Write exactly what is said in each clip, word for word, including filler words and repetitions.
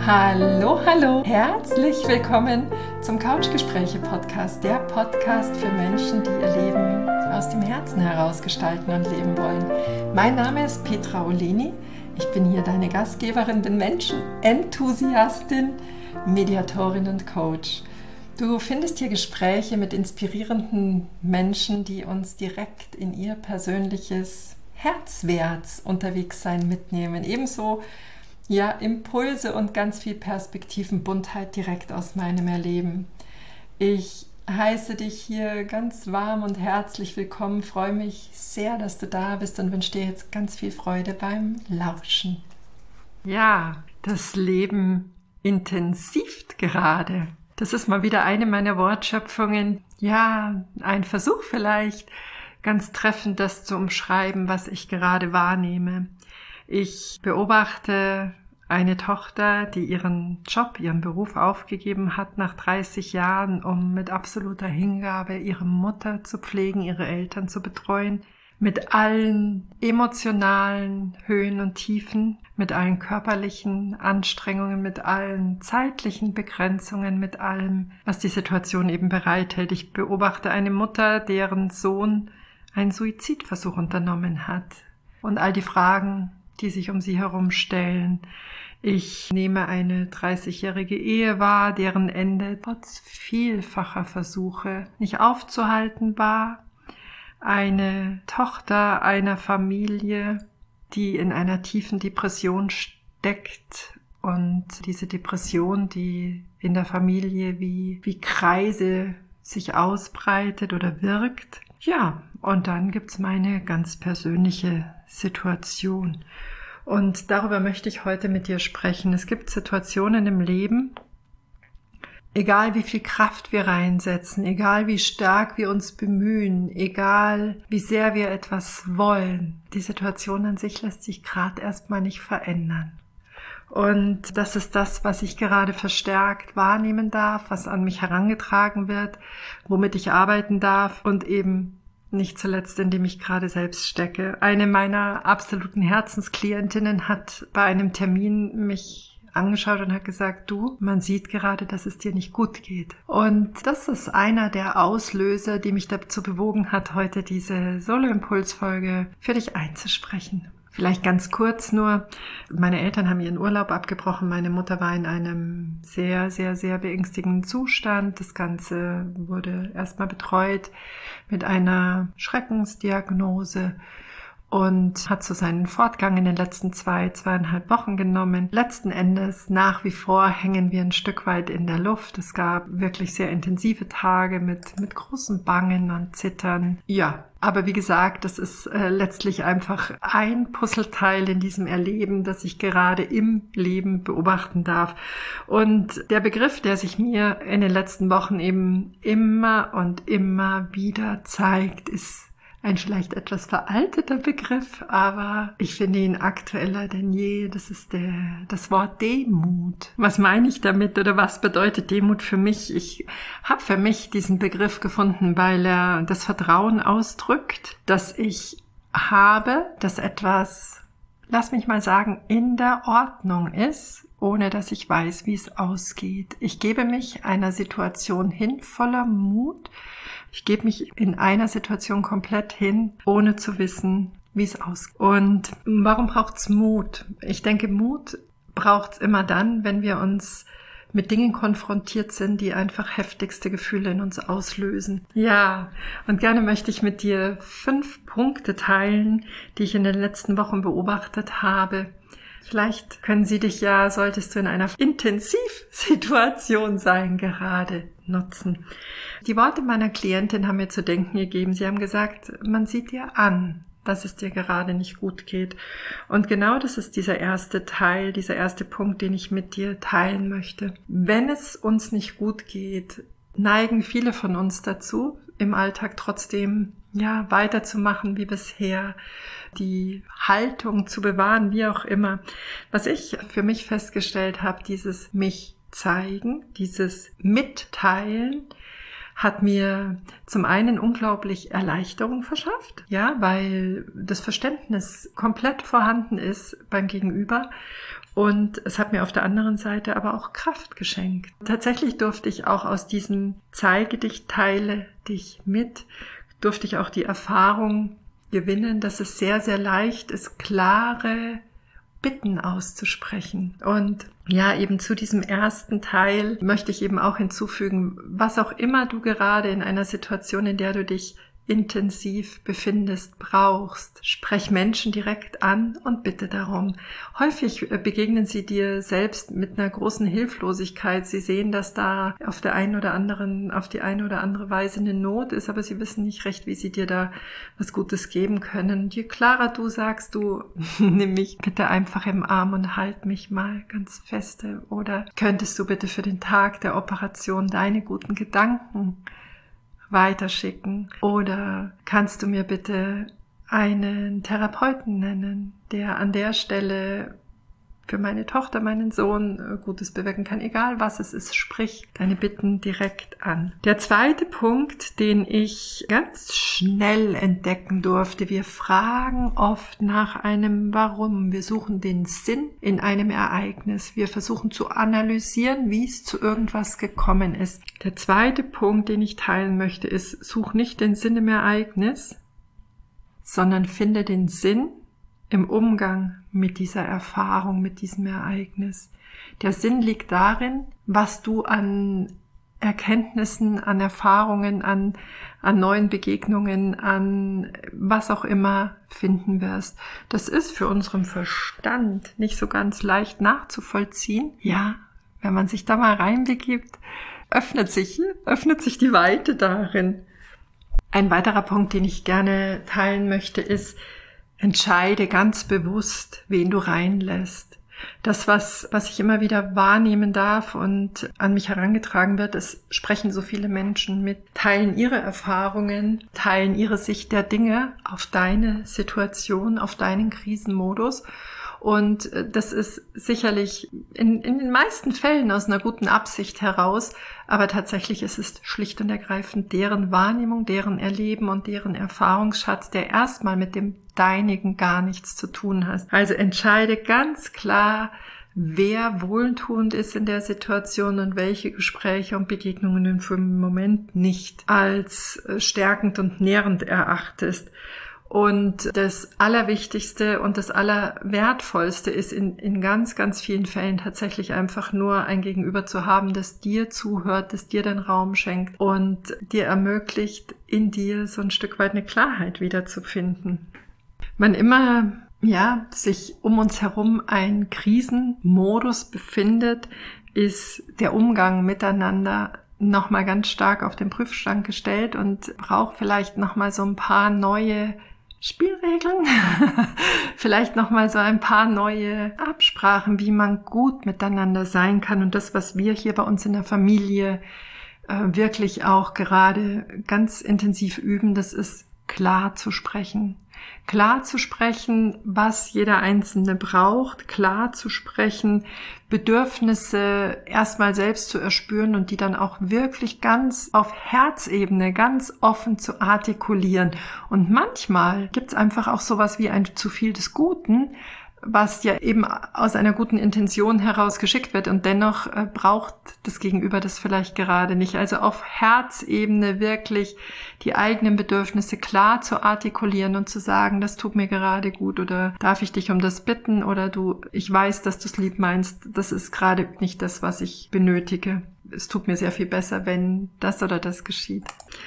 Hallo, hallo, herzlich willkommen zum Couchgespräche-Podcast, der Podcast für Menschen, die ihr Leben aus dem Herzen heraus gestalten und leben wollen. Mein Name ist Petra Oleni, ich bin hier deine Gastgeberin, bin Menschenenthusiastin, Mediatorin und Coach. Du findest hier Gespräche mit inspirierenden Menschen, die uns direkt in ihr persönliches Herzwärts unterwegs sein mitnehmen. Ebenso ja, Impulse und ganz viel Perspektivenbuntheit direkt aus meinem Erleben. Ich heiße dich hier ganz warm und herzlich willkommen, freue mich sehr, dass du da bist und wünsche dir jetzt ganz viel Freude beim Lauschen. Ja, das Leben intensiviert gerade. Das ist mal wieder eine meiner Wortschöpfungen. Ja, ein Versuch vielleicht, ganz treffend das zu umschreiben, was ich gerade wahrnehme. Ich beobachte eine Tochter, die ihren Job, ihren Beruf aufgegeben hat nach dreißig Jahren, um mit absoluter Hingabe ihre Mutter zu pflegen, ihre Eltern zu betreuen, mit allen emotionalen Höhen und Tiefen, mit allen körperlichen Anstrengungen, mit allen zeitlichen Begrenzungen, mit allem, was die Situation eben bereithält. Ich beobachte eine Mutter, deren Sohn einen Suizidversuch unternommen hat und all die Fragen, die sich um sie herum stellen. Ich nehme eine dreißigjährige Ehe wahr, deren Ende trotz vielfacher Versuche nicht aufzuhalten war. Eine Tochter einer Familie, die in einer tiefen Depression steckt und diese Depression, die in der Familie wie, wie Kreise sich ausbreitet oder wirkt. Ja, und dann gibt's meine ganz persönliche Situation. Und darüber möchte ich heute mit dir sprechen. Es gibt Situationen im Leben, egal wie viel Kraft wir reinsetzen, egal wie stark wir uns bemühen, egal wie sehr wir etwas wollen, die Situation an sich lässt sich gerade erstmal nicht verändern. Und das ist das, was ich gerade verstärkt wahrnehmen darf, was an mich herangetragen wird, womit ich arbeiten darf und eben nicht zuletzt, indem ich gerade selbst stecke. Eine meiner absoluten Herzensklientinnen hat bei einem Termin mich angeschaut und hat gesagt, du, man sieht gerade, dass es dir nicht gut geht. Und das ist einer der Auslöser, die mich dazu bewogen hat, heute diese Solo-Impuls-Folge für dich einzusprechen. Vielleicht ganz kurz nur, meine Eltern haben ihren Urlaub abgebrochen, meine Mutter war in einem sehr, sehr, sehr beängstigenden Zustand. Das Ganze wurde erstmal betreut mit einer Schreckensdiagnose und hat so seinen Fortgang in den letzten zwei, zweieinhalb Wochen genommen. Letzten Endes nach wie vor hängen wir ein Stück weit in der Luft. Es gab wirklich sehr intensive Tage mit, mit großem Bangen und Zittern. Ja, aber wie gesagt, das ist äh, letztlich einfach ein Puzzleteil in diesem Erleben, das ich gerade im Leben beobachten darf. Und der Begriff, der sich mir in den letzten Wochen eben immer und immer wieder zeigt, ist ein vielleicht etwas veralteter Begriff, aber ich finde ihn aktueller denn je. Das ist der, das Wort Demut. Was meine ich damit oder was bedeutet Demut für mich? Ich habe für mich diesen Begriff gefunden, weil er das Vertrauen ausdrückt, dass ich habe, dass etwas, lass mich mal sagen, in der Ordnung ist, ohne dass ich weiß, wie es ausgeht. Ich gebe mich einer Situation hin voller Mut. Ich gebe mich in einer Situation komplett hin, ohne zu wissen, wie es ausgeht. Und warum braucht's Mut? Ich denke, Mut braucht's immer dann, wenn wir uns mit Dingen konfrontiert sind, die einfach heftigste Gefühle in uns auslösen. Ja, und gerne möchte ich mit dir fünf Punkte teilen, die ich in den letzten Wochen beobachtet habe. Vielleicht können sie dich ja, solltest du in einer Intensivsituation sein, gerade nutzen. Die Worte meiner Klientin haben mir zu denken gegeben. Sie haben gesagt, man sieht dir an, dass es dir gerade nicht gut geht. Und genau das ist dieser erste Teil, dieser erste Punkt, den ich mit dir teilen möchte. Wenn es uns nicht gut geht, neigen viele von uns dazu, im Alltag trotzdem ja weiterzumachen wie bisher, die Haltung zu bewahren, wie auch immer. Was ich für mich festgestellt habe, dieses mich zeigen, dieses Mitteilen, hat mir zum einen unglaublich Erleichterung verschafft, ja, weil das Verständnis komplett vorhanden ist beim Gegenüber Und es hat mir auf der anderen Seite aber auch Kraft geschenkt. Tatsächlich durfte ich auch aus diesem Zeige dich, teile dich mit, durfte ich auch die Erfahrung gewinnen, dass es sehr, sehr leicht ist, klare Bitten auszusprechen. Und ja, eben zu diesem ersten Teil möchte ich eben auch hinzufügen, was auch immer du gerade in einer Situation, in der du dich intensiv befindest, brauchst. Sprech Menschen direkt an und bitte darum. Häufig begegnen sie dir selbst mit einer großen Hilflosigkeit. Sie sehen, dass da auf der einen oder anderen, auf die eine oder andere Weise eine Not ist, aber sie wissen nicht recht, wie sie dir da was Gutes geben können. Und je klarer du sagst, du nimm mich bitte einfach im Arm und halt mich mal ganz feste. Oder könntest du bitte für den Tag der Operation deine guten Gedanken weiterschicken, oder kannst du mir bitte einen Therapeuten nennen, der an der Stelle für meine Tochter, meinen Sohn Gutes bewirken kann, egal was es ist, sprich deine Bitten direkt an. Der zweite Punkt, den ich ganz schnell entdecken durfte, wir fragen oft nach einem Warum. Wir suchen den Sinn in einem Ereignis. Wir versuchen zu analysieren, wie es zu irgendwas gekommen ist. Der zweite Punkt, den ich teilen möchte, ist, such nicht den Sinn im Ereignis, sondern finde den Sinn im Umgang mit dieser Erfahrung, mit diesem Ereignis. Der Sinn liegt darin, was du an Erkenntnissen, an Erfahrungen, an, an neuen Begegnungen, an was auch immer finden wirst. Das ist für unseren Verstand nicht so ganz leicht nachzuvollziehen. Ja, wenn man sich da mal reinbegibt, öffnet sich, öffnet sich die Weite darin. Ein weiterer Punkt, den ich gerne teilen möchte, ist, entscheide ganz bewusst, wen du reinlässt. Das, was, was ich immer wieder wahrnehmen darf und an mich herangetragen wird, es sprechen so viele Menschen mit, teilen ihre Erfahrungen, teilen ihre Sicht der Dinge auf deine Situation, auf deinen Krisenmodus. Und das ist sicherlich in, in den meisten Fällen aus einer guten Absicht heraus, aber tatsächlich ist es schlicht und ergreifend deren Wahrnehmung, deren Erleben und deren Erfahrungsschatz, der erstmal mit dem deinigen gar nichts zu tun hat. Also entscheide ganz klar, wer wohltuend ist in der Situation und welche Gespräche und Begegnungen du für den Moment nicht als stärkend und nährend erachtest. Und das Allerwichtigste und das Allerwertvollste ist in, in ganz, ganz vielen Fällen tatsächlich einfach nur ein Gegenüber zu haben, das dir zuhört, das dir den Raum schenkt und dir ermöglicht, in dir so ein Stück weit eine Klarheit wiederzufinden. Wann immer, ja, sich um uns herum ein Krisenmodus befindet, ist der Umgang miteinander nochmal ganz stark auf den Prüfstand gestellt und braucht vielleicht nochmal so ein paar neue Spielregeln, vielleicht nochmal so ein paar neue Absprachen, wie man gut miteinander sein kann. Und das, was wir hier bei uns in der Familie äh, wirklich auch gerade ganz intensiv üben, das ist klar zu sprechen. Klar zu sprechen, was jeder Einzelne braucht, klar zu sprechen, Bedürfnisse erstmal selbst zu erspüren und die dann auch wirklich ganz auf Herzebene, ganz offen zu artikulieren. Und manchmal gibt's einfach auch sowas wie ein zu viel des Guten, was ja eben aus einer guten Intention heraus geschickt wird und dennoch äh, braucht das Gegenüber das vielleicht gerade nicht. Also auf Herzebene wirklich die eigenen Bedürfnisse klar zu artikulieren und zu sagen, das tut mir gerade gut oder darf ich dich um das bitten oder du, ich weiß, dass du es lieb meinst, das ist gerade nicht das, was ich benötige. Es tut mir sehr viel besser, wenn das oder das geschieht.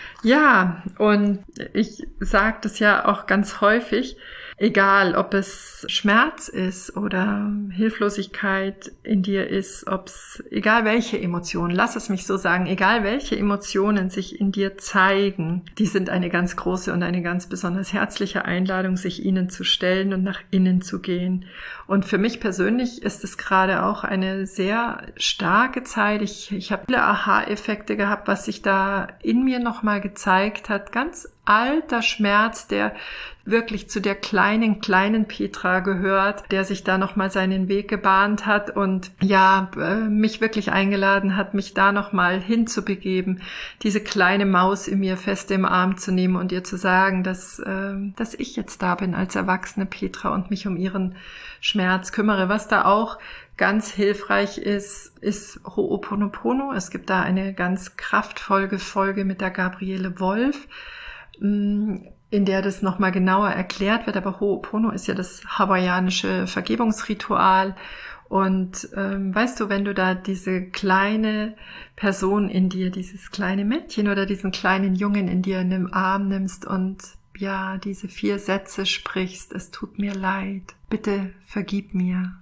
Ja, und ich sage das ja auch ganz häufig, egal ob es Schmerz ist oder Hilflosigkeit in dir ist, ob es, egal welche Emotionen, lass es mich so sagen, egal welche Emotionen sich in dir zeigen, die sind eine ganz große und eine ganz besonders herzliche Einladung, sich ihnen zu stellen und nach innen zu gehen. Und für mich persönlich ist es gerade auch eine sehr starke Zeit. Ich, ich habe viele Aha-Effekte gehabt, was sich da in mir nochmal gezeigt hat, ganz alter Schmerz, der wirklich zu der kleinen, kleinen Petra gehört, der sich da nochmal seinen Weg gebahnt hat und ja, mich wirklich eingeladen hat, mich da nochmal hinzubegeben, diese kleine Maus in mir fest im Arm zu nehmen und ihr zu sagen, dass, äh, dass ich jetzt da bin als erwachsene Petra und mich um ihren Schmerz kümmere. Was da auch ganz hilfreich ist, ist Ho'oponopono. Es gibt da eine ganz kraftvolle Folge mit der Gabriele Wolf, in der das nochmal genauer erklärt wird. Aber Ho'opono ist ja das hawaiianische Vergebungsritual. Und ähm, weißt du, wenn du da diese kleine Person in dir, dieses kleine Mädchen oder diesen kleinen Jungen in dir in den Arm nimmst und ja, diese vier Sätze sprichst: Es tut mir leid, bitte vergib mir,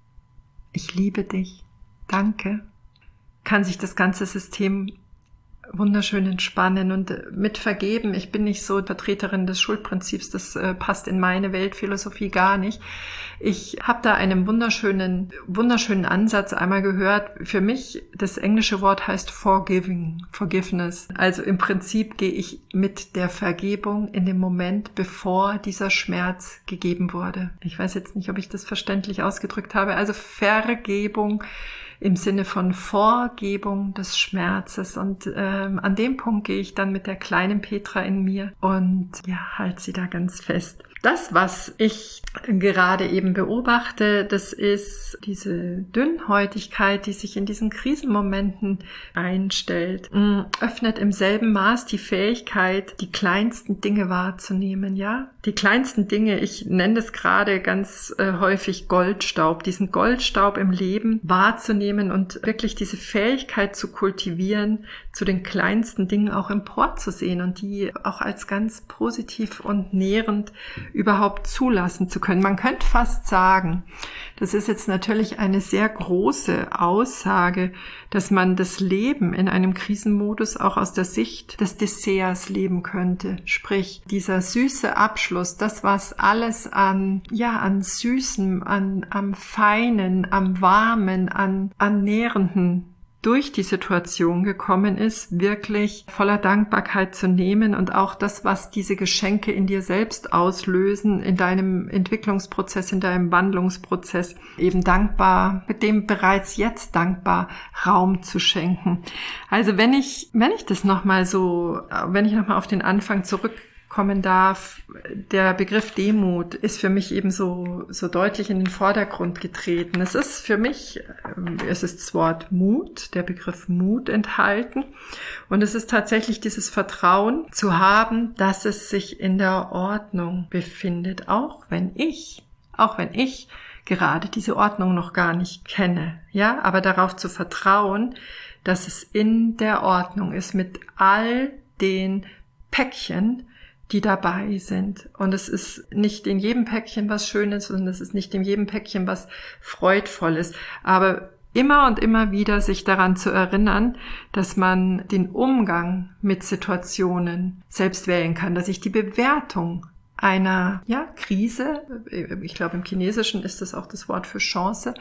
ich liebe dich, danke, kann sich das ganze System wunderschön entspannen und mit vergeben. Ich bin nicht so Vertreterin des Schuldprinzips, das äh, passt in meine Weltphilosophie gar nicht. Ich habe da einen wunderschönen, wunderschönen Ansatz einmal gehört. Für mich, das englische Wort heißt forgiving, forgiveness. Also im Prinzip gehe ich mit der Vergebung in dem Moment, bevor dieser Schmerz gegeben wurde. Ich weiß jetzt nicht, ob ich das verständlich ausgedrückt habe. Also Vergebung im Sinne von Vorgebung des Schmerzes. Und ähm, an dem Punkt gehe ich dann mit der kleinen Petra in mir und ja, halte sie da ganz fest. Das, was ich gerade eben beobachte, das ist diese Dünnhäutigkeit, die sich in diesen Krisenmomenten einstellt, öffnet im selben Maß die Fähigkeit, die kleinsten Dinge wahrzunehmen, ja? Die kleinsten Dinge, ich nenne das gerade ganz äh, häufig Goldstaub, diesen Goldstaub im Leben wahrzunehmen und wirklich diese Fähigkeit zu kultivieren, zu den kleinsten Dingen auch emporzusehen und die auch als ganz positiv und nährend überhaupt zulassen zu können. Man könnte fast sagen, das ist jetzt natürlich eine sehr große Aussage, dass man das Leben in einem Krisenmodus auch aus der Sicht des Desserts leben könnte. Sprich, dieser süße Abschluss, das, was alles an, ja, an Süßem, an, am Feinen, am Warmen, an, an Nährenden durch die Situation gekommen ist, wirklich voller Dankbarkeit zu nehmen und auch das, was diese Geschenke in dir selbst auslösen, in deinem Entwicklungsprozess, in deinem Wandlungsprozess, eben dankbar, mit dem bereits jetzt dankbar Raum zu schenken. Also wenn ich, wenn ich das nochmal so, wenn ich nochmal auf den Anfang zurück kommen darf, der Begriff Demut ist für mich eben so, so deutlich in den Vordergrund getreten. Es ist für mich, es ist das Wort Mut, der Begriff Mut enthalten. Und es ist tatsächlich dieses Vertrauen zu haben, dass es sich in der Ordnung befindet, auch wenn ich, auch wenn ich gerade diese Ordnung noch gar nicht kenne. Ja, aber darauf zu vertrauen, dass es in der Ordnung ist mit all den Päckchen, die dabei sind. Und es ist nicht in jedem Päckchen was Schönes und es ist nicht in jedem Päckchen was Freudvolles. Aber immer und immer wieder sich daran zu erinnern, dass man den Umgang mit Situationen selbst wählen kann, dass ich die Bewertung einer ja, Krise, ich glaube im Chinesischen ist das auch das Wort für Chance,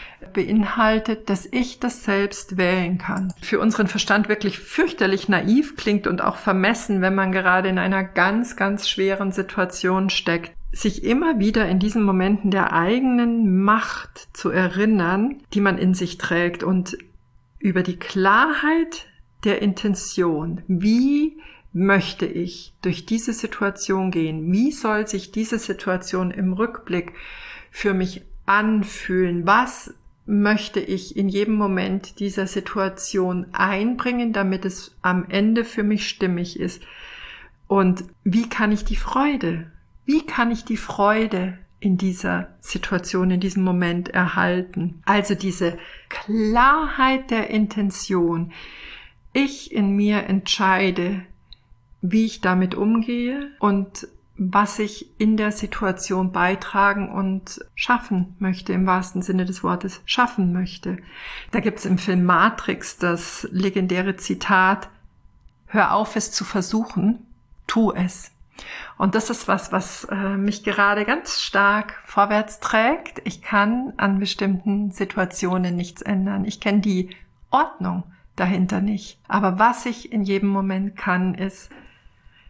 beinhaltet, dass ich das selbst wählen kann. Für unseren Verstand wirklich fürchterlich naiv klingt und auch vermessen, wenn man gerade in einer ganz, ganz schweren Situation steckt, sich immer wieder in diesen Momenten der eigenen Macht zu erinnern, die man in sich trägt und über die Klarheit der Intention, wie möchte ich durch diese Situation gehen? Wie soll sich diese Situation im Rückblick für mich anfühlen? Was möchte ich in jedem Moment dieser Situation einbringen, damit es am Ende für mich stimmig ist? Und wie kann ich die Freude, wie kann ich die Freude in dieser Situation, in diesem Moment erhalten? Also diese Klarheit der Intention. Ich in mir entscheide, wie ich damit umgehe und was ich in der Situation beitragen und schaffen möchte, im wahrsten Sinne des Wortes schaffen möchte. Da gibt es im Film Matrix das legendäre Zitat: Hör auf, es zu versuchen, tu es. Und das ist was, was äh, mich gerade ganz stark vorwärts trägt. Ich kann an bestimmten Situationen nichts ändern. Ich kenne die Ordnung dahinter nicht. Aber was ich in jedem Moment kann, ist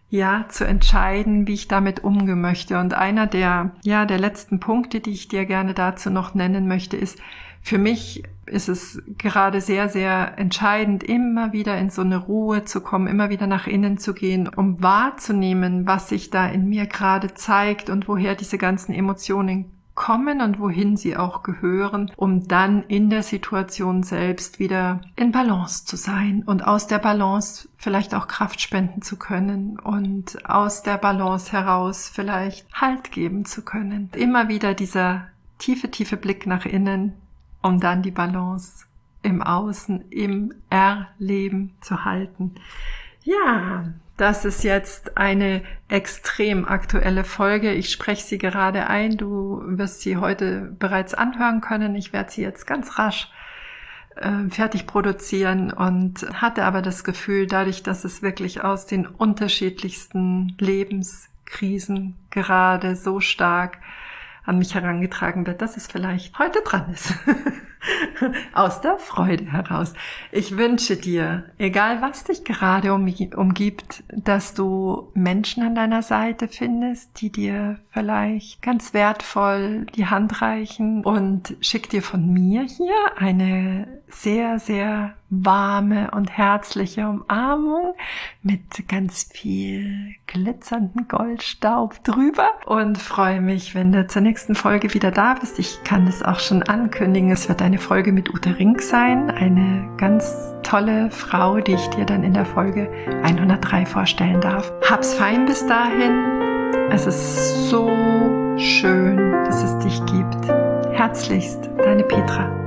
ja, zu entscheiden, wie ich damit umgehen möchte. Und einer der, ja, der letzten Punkte, die ich dir gerne dazu noch nennen möchte, ist, für mich ist es gerade sehr, sehr entscheidend, immer wieder in so eine Ruhe zu kommen, immer wieder nach innen zu gehen, um wahrzunehmen, was sich da in mir gerade zeigt und woher diese ganzen Emotionen kommen und wohin sie auch gehören, um dann in der Situation selbst wieder in Balance zu sein und aus der Balance vielleicht auch Kraft spenden zu können und aus der Balance heraus vielleicht Halt geben zu können. Immer wieder dieser tiefe, tiefe Blick nach innen, um dann die Balance im Außen, im Erleben zu halten. Ja, das ist jetzt eine extrem aktuelle Folge. Ich spreche sie gerade ein. Du wirst sie heute bereits anhören können. Ich werde sie jetzt ganz rasch äh, fertig produzieren und hatte aber das Gefühl, dadurch, dass es wirklich aus den unterschiedlichsten Lebenskrisen gerade so stark an mich herangetragen wird, dass es vielleicht heute dran ist. Aus der Freude heraus. Ich wünsche dir, egal was dich gerade umgibt, dass du Menschen an deiner Seite findest, die dir vielleicht ganz wertvoll die Hand reichen, und schick dir von mir hier eine sehr, sehr warme und herzliche Umarmung mit ganz viel glitzernden Goldstaub drüber und freue mich, wenn du zur nächsten Folge wieder da bist. Ich kann es auch schon ankündigen, es wird eine Folge mit Ute Rink sein, eine ganz tolle Frau, die ich dir dann in der Folge hundertdrei vorstellen darf. Hab's fein bis dahin. Es ist so schön, dass es dich gibt. Herzlichst, deine Petra.